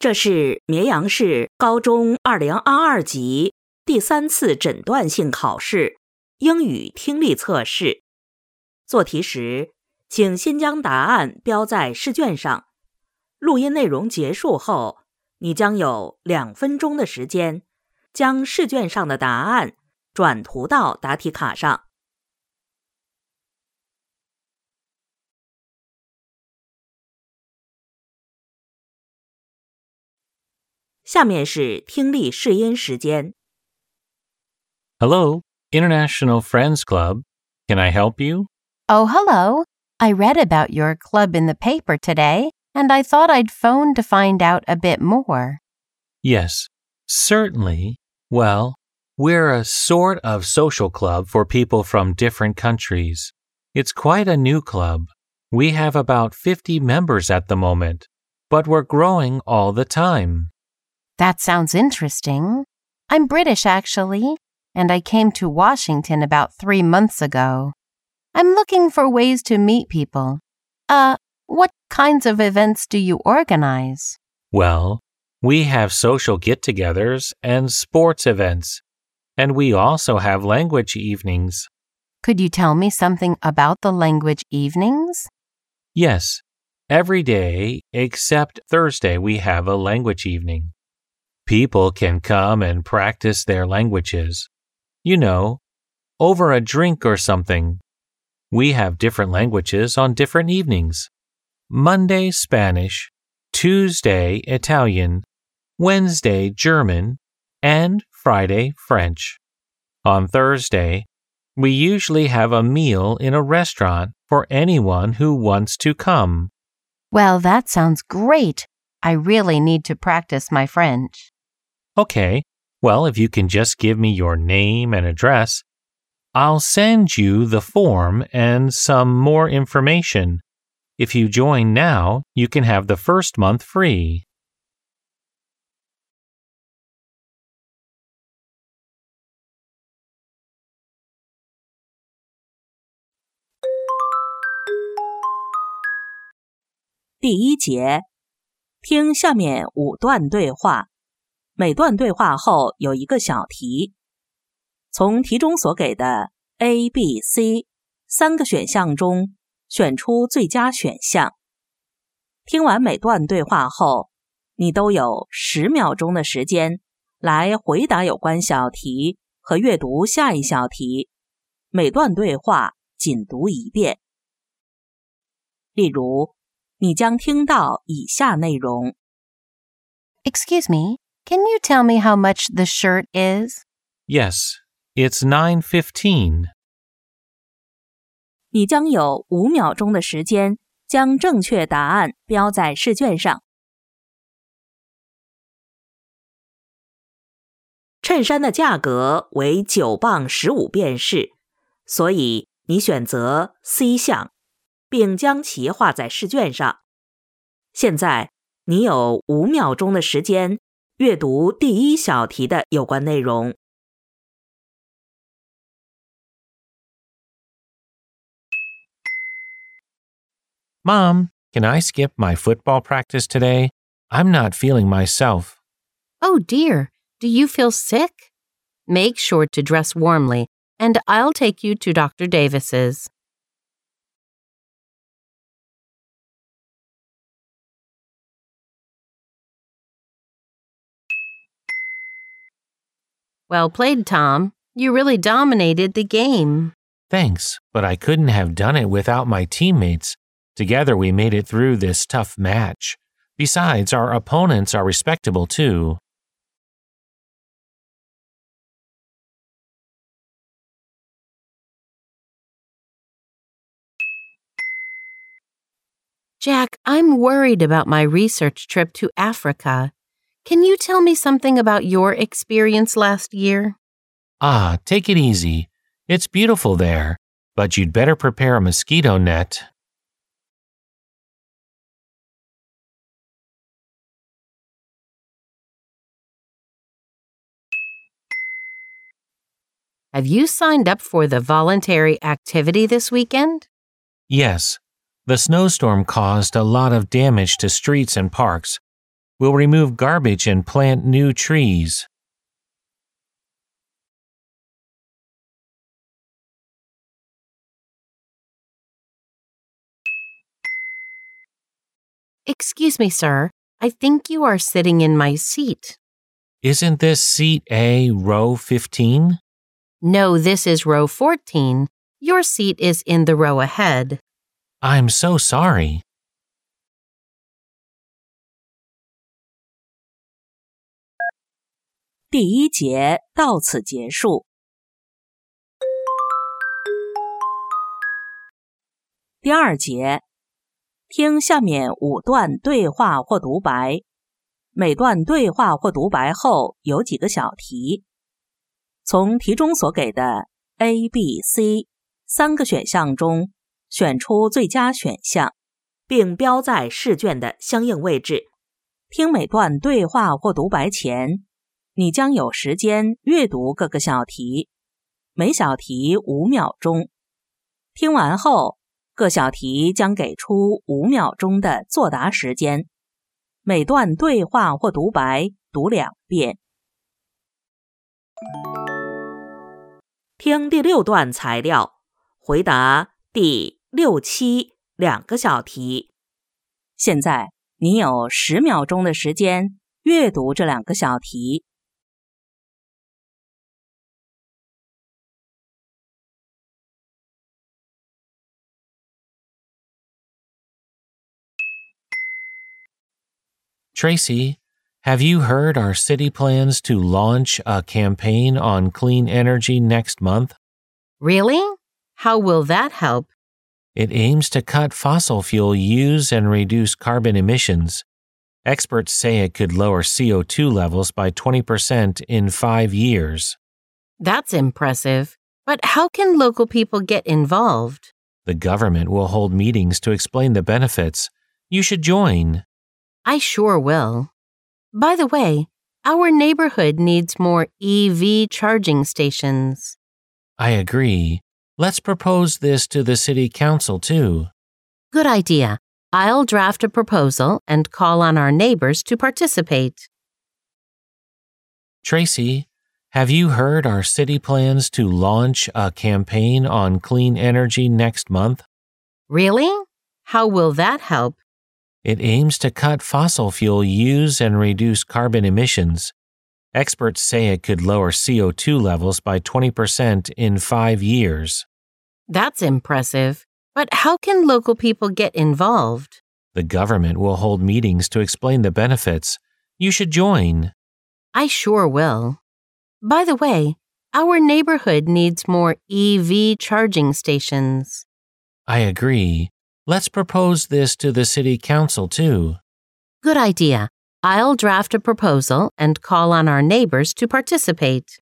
这是绵阳市高中2022级第3次诊断性考试英语听力测试。做题时，请先将答案标在试卷上。录音内容结束后，你将有2分钟的时间，将试卷上的答案转涂到答题卡上。下面是听力试音时间。 Hello, International Friends Club. Can I help you? Oh, hello. I read about your club in the paper today, and I thought I'd phone to find out a bit more. Yes, certainly. Well, we're a sort of social club for people from different countries. It's quite a new club. We have about 50 members at the moment, but we're growing all the time. That sounds interesting. I'm British, actually, and I came to Washington about 3 months ago. I'm looking for ways to meet people. What kinds of events do you organize? Well, we have social get-togethers and sports events, and we also have language evenings. Could you tell me something about the language evenings? Yes, every day except Thursday we have a language evening. People can come and practice their languages. You know, over a drink or something. We have different languages on different evenings. Monday, Spanish, Tuesday, Italian, Wednesday, German, and Friday, French. On Thursday, we usually have a meal in a restaurant for anyone who wants to come. Well, that sounds great. I really need to practice my French. Okay, well, if you can just give me your name and address, I'll send you the form and some more information. If you join now, you can have the first month free. 第1节，听下面5段对话，每段对话后有一个小题。从题中所给的 A、B、C 3个选项中选出最佳选项。听完每段对话后，你都有10秒钟的时间来回答有关小题和阅读下一小题。每段对话仅读1遍。例如，你将听到以下内容。 Excuse me, can you tell me how much the shirt is? Yes, it's $9.15. 你将有5秒钟的时间将正确答案标在试卷上。衬衫的价格为9磅15便士，所以你选择 C 项，并将其画在试卷上。现在你有5秒钟的时间阅读第1小题的有关内容。 Mom, can I skip my football practice today? I'm not feeling myself. Oh dear, do you feel sick? Make sure to dress warmly, and I'll take you to Dr. Davis's. Well played, Tom. You really dominated the game. Thanks, but I couldn't have done it without my teammates. Together we made it through this tough match. Besides, our opponents are respectable too. Jack, I'm worried about my research trip to Africa. Can you tell me something about your experience last year? Take it easy. It's beautiful there, but you'd better prepare a mosquito net. Have you signed up for the voluntary activity this weekend? Yes, the snowstorm caused a lot of damage to streets and parks. We'll remove garbage and plant new trees. Excuse me, sir. I think you are sitting in my seat. Isn't this seat A, row 15? No, this is row 14. Your seat is in the row ahead. I'm so sorry. 第一节到此结束。第二节，听下面5段对话或独白，每段对话或独白后有几个小题。从题中所给的 A、B、C 3个选项中选出最佳选项，并标在试卷的相应位置。听每段对话或独白前，你将有时间阅读各个小题，每小题5秒钟。听完后，各小题将给出5秒钟的作答时间。每段对话或独白读2遍。听第6段材料，回答第6、72个小题。现在你有10秒钟的时间阅读这2个小题。 Tracy, have you heard our city plans to launch a campaign on clean energy next month? Really? How will that help? It aims to cut fossil fuel use and reduce carbon emissions. Experts say it could lower CO2 levels by 20% in 5 years. That's impressive. But how can local people get involved? The government will hold meetings to explain the benefits. You should join. I sure will. By the way, our neighborhood needs more EV charging stations. I agree. Let's propose this to the city council too. Good idea. I'll draft a proposal and call on our neighbors to participate. Tracy, have you heard our city plans to launch a campaign on clean energy next month? Really? How will that help? It aims to cut fossil fuel use and reduce carbon emissions. Experts say it could lower CO2 levels by 20% in 5 years. That's impressive. But how can local people get involved? The government will hold meetings to explain the benefits. You should join. I sure will. By the way, our neighborhood needs more EV charging stations. I agree. Let's propose this to the city council too. Good idea. I'll draft a proposal and call on our neighbors to participate.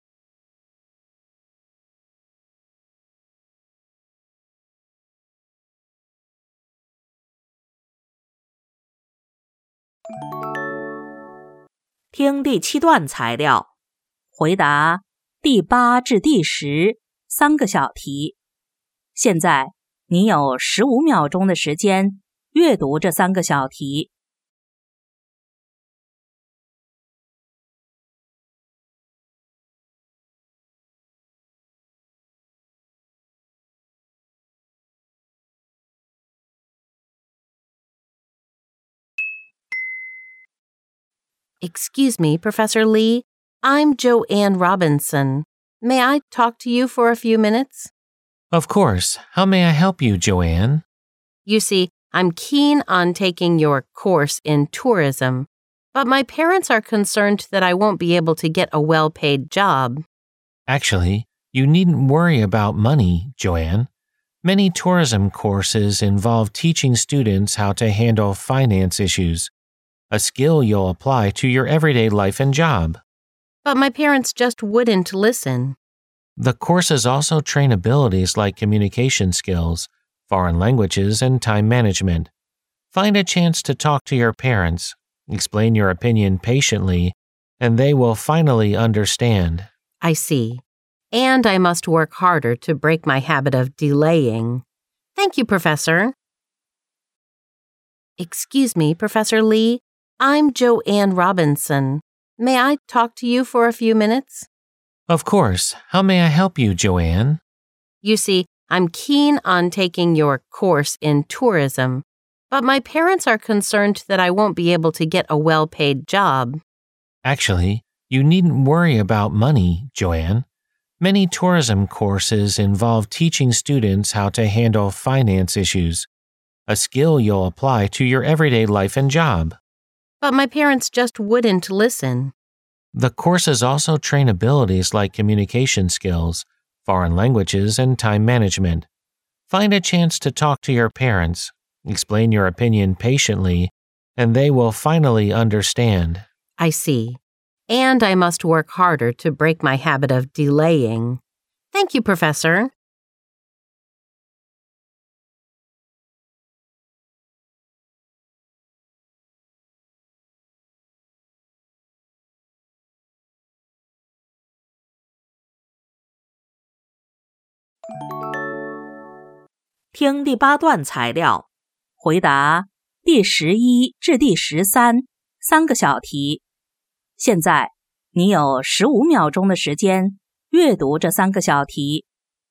听第7段材料，回答第8至第10 3个小题。现在你有15秒钟的时间阅读这3个小题。 Excuse me, Professor Lee. I'm Joanne Robinson. May I talk to you for a few minutes? Of course. How may I help you, Joanne? You see, I'm keen on taking your course in tourism, but my parents are concerned that I won't be able to get a well-paid job. Actually, you needn't worry about money, Joanne. Many tourism courses involve teaching students how to handle finance issues, a skill you'll apply to your everyday life and job. But my parents just wouldn't listen. The courses also train abilities like communication skills, foreign languages, and time management. Find a chance to talk to your parents, explain your opinion patiently, and they will finally understand. I see. And I must work harder to break my habit of delaying. Thank you, Professor. Excuse me, Professor Lee. I'm Joanne Robinson. May I talk to you for a few minutes? Of course. How may I help you, Joanne? You see, I'm keen on taking your course in tourism, but my parents are concerned that I won't be able to get a well-paid job. Actually, you needn't worry about money, Joanne. Many tourism courses involve teaching students how to handle finance issues, a skill you'll apply to your everyday life and job. But my parents just wouldn't listen. The courses also train abilities like communication skills, foreign languages, and time management. Find a chance to talk to your parents, explain your opinion patiently, and they will finally understand. I see. And I must work harder to break my habit of delaying. Thank you, Professor. 听第8段材料，回答第11至第13 3个小题。现在你有15秒钟的时间阅读这3个小题。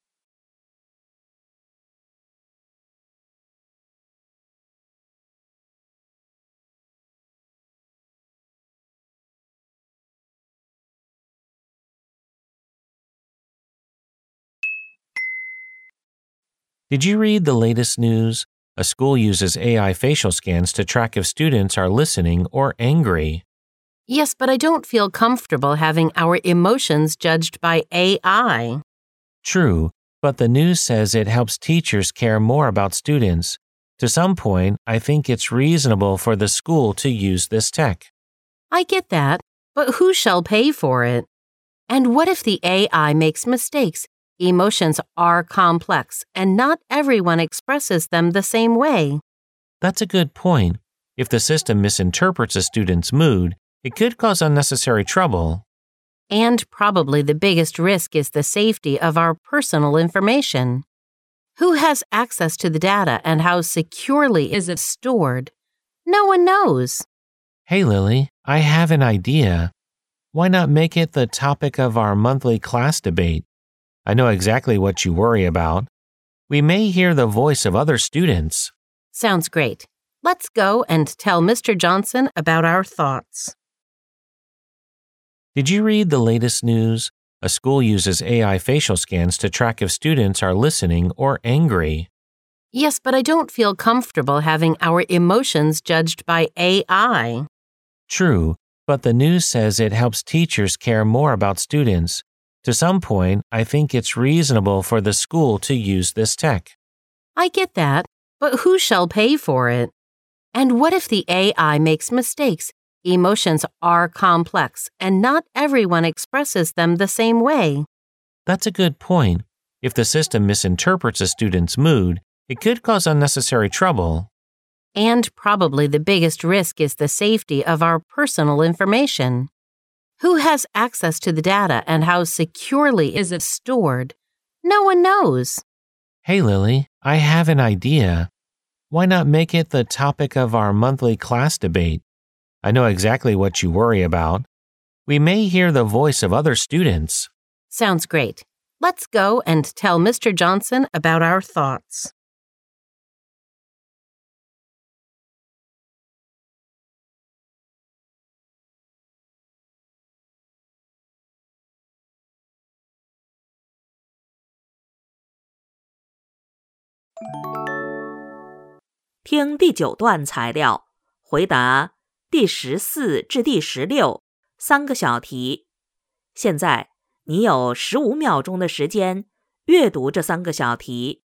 Did you read the latest news? A school uses AI facial scans to track if students are listening or angry. Yes, but I don't feel comfortable having our emotions judged by AI. True, but the news says it helps teachers care more about students. To some point, I think it's reasonable for the school to use this tech. I get that, but who shall pay for it? And what if the AI makes mistakes? Emotions are complex, and not everyone expresses them the same way. That's a good point. If the system misinterprets a student's mood, it could cause unnecessary trouble. And probably the biggest risk is the safety of our personal information. Who has access to the data and how securely is it stored? No one knows. Hey, Lily, I have an idea. Why not make it the topic of our monthly class debate? I know exactly what you worry about. We may hear the voice of other students. Sounds great. Let's go and tell Mr. Johnson about our thoughts. Did you read the latest news? A school uses AI facial scans to track if students are listening or angry. Yes, but I don't feel comfortable having our emotions judged by AI. True, but the news says it helps teachers care more about students. To some point, I think it's reasonable for the school to use this tech. I get that, but who shall pay for it? And what if the AI makes mistakes? Emotions are complex, and not everyone expresses them the same way. That's a good point. If the system misinterprets a student's mood, it could cause unnecessary trouble. And probably the biggest risk is the safety of our personal information. Who has access to the data and how securely is it stored? No one knows. Hey, Lily, I have an idea. Why not make it the topic of our monthly class debate? I know exactly what you worry about. We may hear the voice of other students. Sounds great. Let's go and tell Mr. Johnson about our thoughts. 听第9段材料，回答第14至第16 3个小题。现在你有15秒钟的时间阅读这3个小题。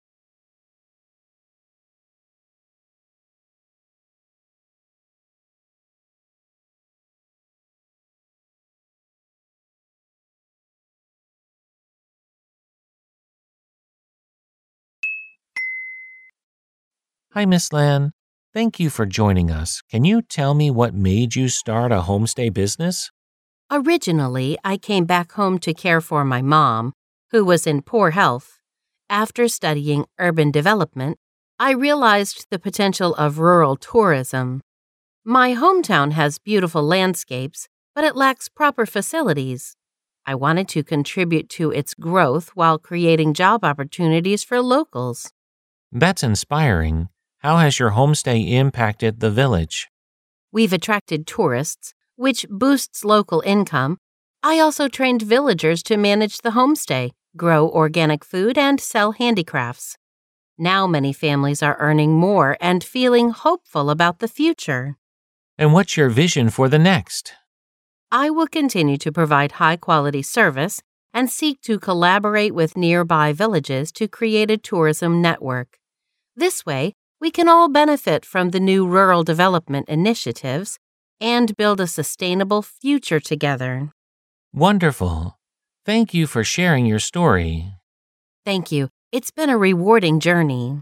Hi, Miss Lan. Thank you for joining us. Can you tell me what made you start a homestay business? Originally, I came back home to care for my mom, who was in poor health. After studying urban development, I realized the potential of rural tourism. My hometown has beautiful landscapes, but it lacks proper facilities. I wanted to contribute to its growth while creating job opportunities for locals. That's inspiring. How has your homestay impacted the village? We've attracted tourists, which boosts local income. I also trained villagers to manage the homestay, grow organic food, and sell handicrafts. Now many families are earning more and feeling hopeful about the future. And what's your vision for the next? I will continue to provide high-quality service and seek to collaborate with nearby villages to create a tourism network. This way, we can all benefit from the new rural development initiatives and build a sustainable future together. Wonderful. Thank you for sharing your story. Thank you. It's been a rewarding journey.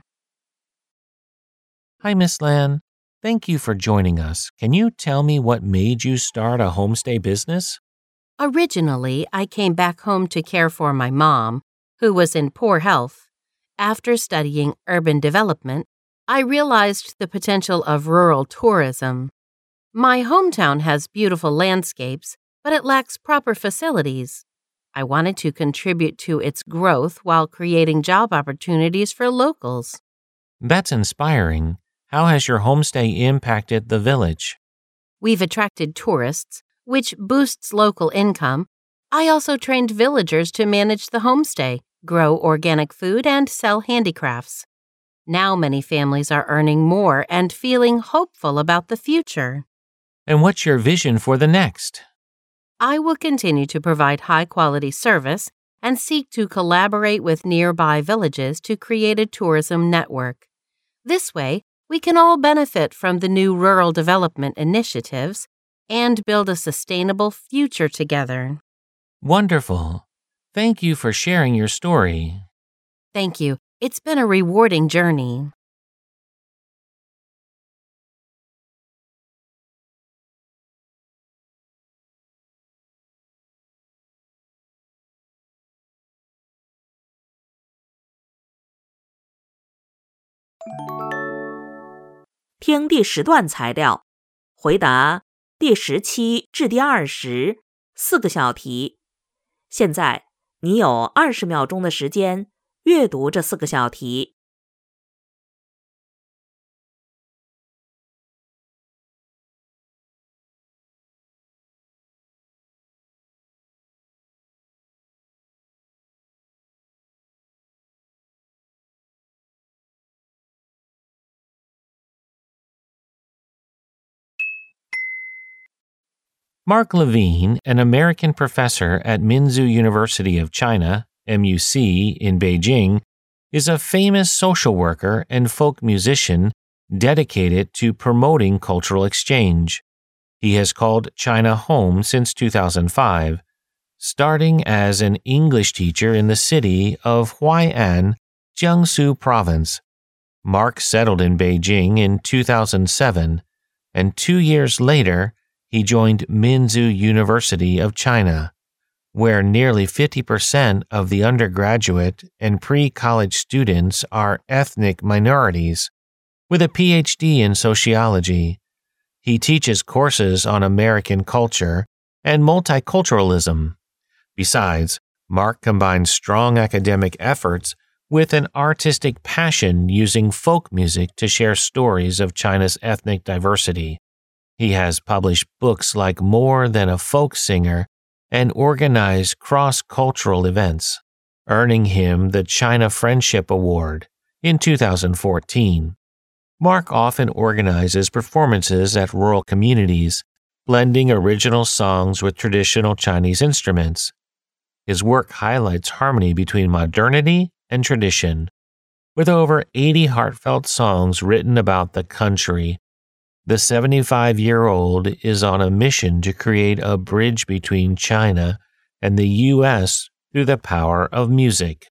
Hi, Miss Lan. Thank you for joining us. Can you tell me what made you start a homestay business? Originally, I came back home to care for my mom, who was in poor health. After studying urban development, I realized the potential of rural tourism. My hometown has beautiful landscapes, but it lacks proper facilities. I wanted to contribute to its growth while creating job opportunities for locals. That's inspiring. How has your homestay impacted the village? We've attracted tourists, which boosts local income. I also trained villagers to manage the homestay, grow organic food, and sell handicrafts. Now many families are earning more and feeling hopeful about the future. And what's your vision for the next? I will continue to provide high-quality service and seek to collaborate with nearby villages to create a tourism network. This way, we can all benefit from the new rural development initiatives and build a sustainable future together. Wonderful. Thank you for sharing your story. Thank you. It's been a rewarding journey. 听第10段材料，回答第17至第20 4个小题。现在你有20秒钟的时间阅读这4个小题。 Mark Levine, an American professor at Minzu University of China, MUC, in Beijing, is a famous social worker and folk musician dedicated to promoting cultural exchange. He has called China home since 2005, starting as an English teacher in the city of Huai'an, Jiangsu Province. Mark settled in Beijing in 2007, and 2 years later, he joined Minzu University of China, where nearly 50% of the undergraduate and pre-college students are ethnic minorities. With a PhD in sociology, he teaches courses on American culture and multiculturalism. Besides, Mark combines strong academic efforts with an artistic passion using folk music to share stories of China's ethnic diversity. He has published books like More Than a Folk Singer and organized cross-cultural events, earning him the China Friendship Award in 2014. Mark often organizes performances at rural communities, blending original songs with traditional Chinese instruments. His work highlights harmony between modernity and tradition. With over 80 heartfelt songs written about the country, the 75-year-old is on a mission to create a bridge between China and the U.S. through the power of music.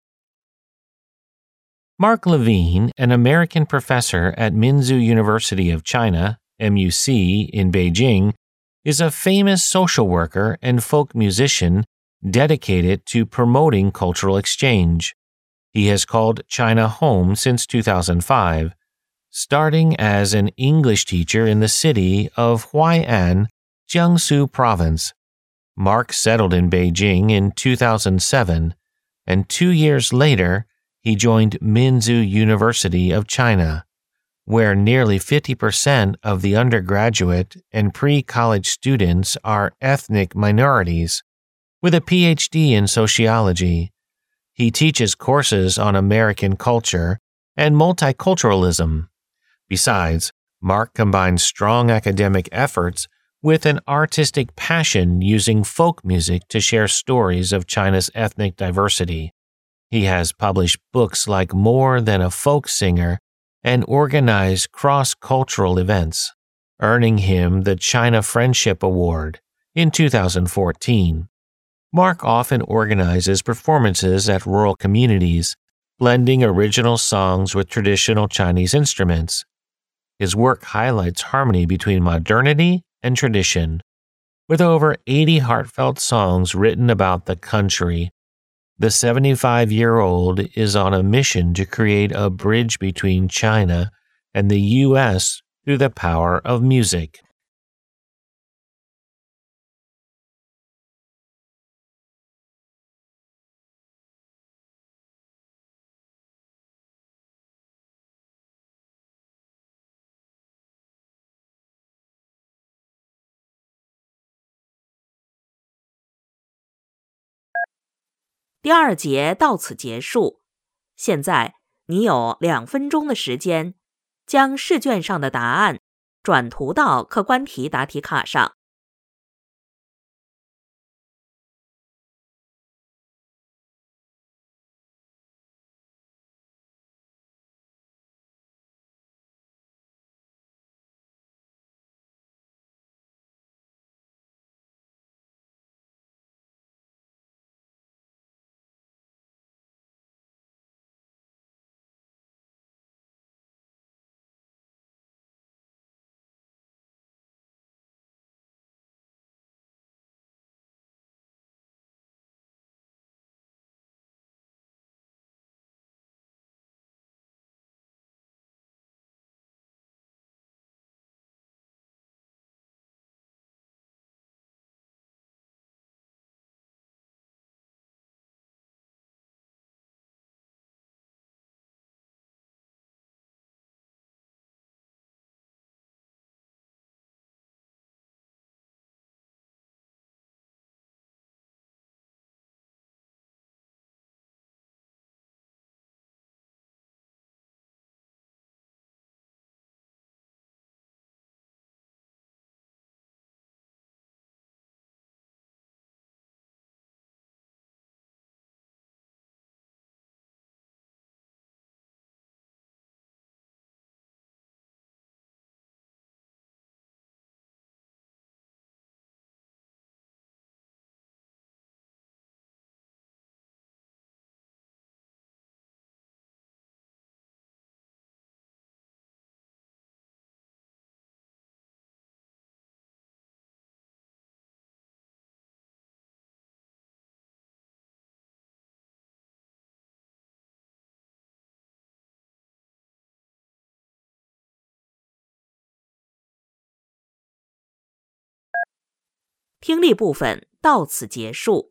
Mark Levine, an American professor at Minzu University of China, MUC, in Beijing, is a famous social worker and folk musician dedicated to promoting cultural exchange. He has called China home since 2005, starting as an English teacher in the city of Huai'an, Jiangsu Province. Mark settled in Beijing in 2007, and 2 years later, he joined Minzu University of China, where nearly 50% of the undergraduate and pre-college students are ethnic minorities, with a PhD in sociology. He teaches courses on American culture and multiculturalism. Besides, Mark combines strong academic efforts with an artistic passion using folk music to share stories of China's ethnic diversity. He has published books like More Than a Folk Singer and organized cross-cultural events, earning him the China Friendship Award in 2014. Mark often organizes performances at rural communities, blending original songs with traditional Chinese instruments. His work highlights harmony between modernity and tradition. With over 80 heartfelt songs written about the country, the 75-year-old is on a mission to create a bridge between China and the U.S. through the power of music. 第2节到此结束。现在你有2分钟的时间，将试卷上的答案转涂到客观题答题卡上。听力部分到此结束。